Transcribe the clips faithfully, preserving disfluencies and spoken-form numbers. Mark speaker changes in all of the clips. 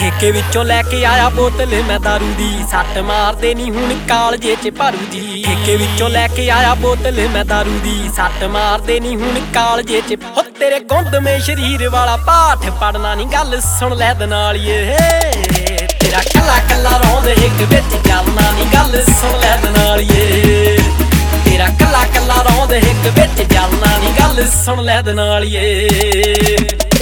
Speaker 1: ਠੇਕੇ ਵਿੱਚੋਂ ਲੈ ਕੇ ਆਇਆ ਬੋਤਲ ਮੈਂ ਦਾਰੂ ਦੀ, ਸੱਟ ਮਾਰਦੇ ਨੀ ਹੁਣ ਕਾਲਜੇ ਚ ਭਰੂ ਦੀ। ਠੇਕੇ ਵਿੱਚੋਂ ਲੈ ਕੇ ਆਇਆ ਬੋਤਲ ਮੈਂ ਦਾਰੂ ਦੀ, ਸੱਟ ਮਾਰਦੇ ਨੀ ਹੁਣ ਕਾਲਜੇ ਚ। ਹੋ ਤੇਰੇ ਗੁੰਦਮੇ ਸ਼ਰੀਰ ਵਾਲਾ ਪਾਠ ਪੜਨਾ ਨੀ, ਗੱਲ ਸੁਣ ਲੈ ਦਨਾਲੀਏ। ਤੇਰਾ ਕੱਲਾ ਕੱਲਾ ਰੌਂਦ ਇੱਕ ਵਿੱਚ ਚੱਲਣਾ ਨੀ, ਗੱਲ ਸੁਣ ਲੈ ਦਨਾਲੀਏ। ਤੇਰਾ ਕੱਲਾ ਕੱਲਾ ਰੌਂਦ ਇੱਕ ਵਿੱਚ ਚੱਲਣਾ ਨੀ, ਗੱਲ ਸੁਣ ਲੈ ਦਨਾਲੀਏ।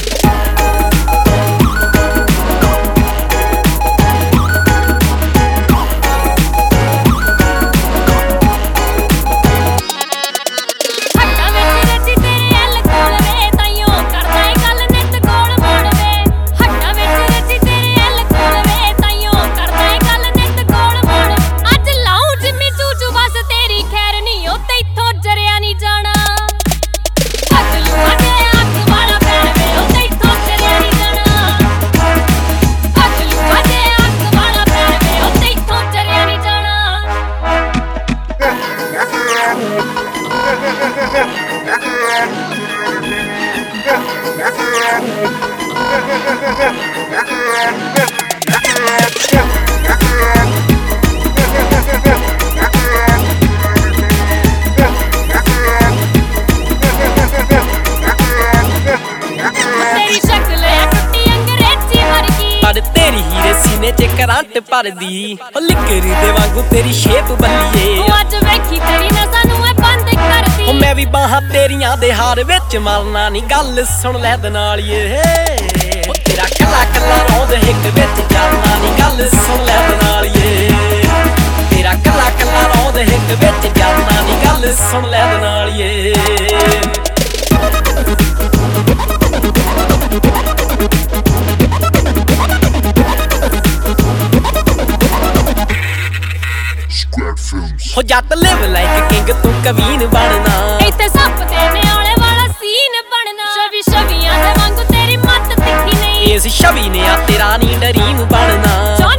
Speaker 1: तेरी हीरे सीने च करंट भरदी, लिकरी दे वांगू तेरी शेप बल्लिए।
Speaker 2: अज वेखी तेरी नसां नूं मैं बंद करदी,
Speaker 1: मैं भी बाहां तेरियां दे हार विच मलना नी, गल सुन लै दनालिए। तेरा कला कला रौंद हिक विच चलना नी, गल सुन लै दनालिए। तेरा कला कला रौंद हिक विच चलना नी, गल सुन लै दनालिए। हो जट लिव लाइक किंग तू कवीन बनना,
Speaker 2: इत्थे सप ते न्याले वाला सीन बनना। छवि छवियां दे वांगू तेरी मत तिखी नहीं,
Speaker 1: इस छवि ने आ तेरा नी डरीन बनना।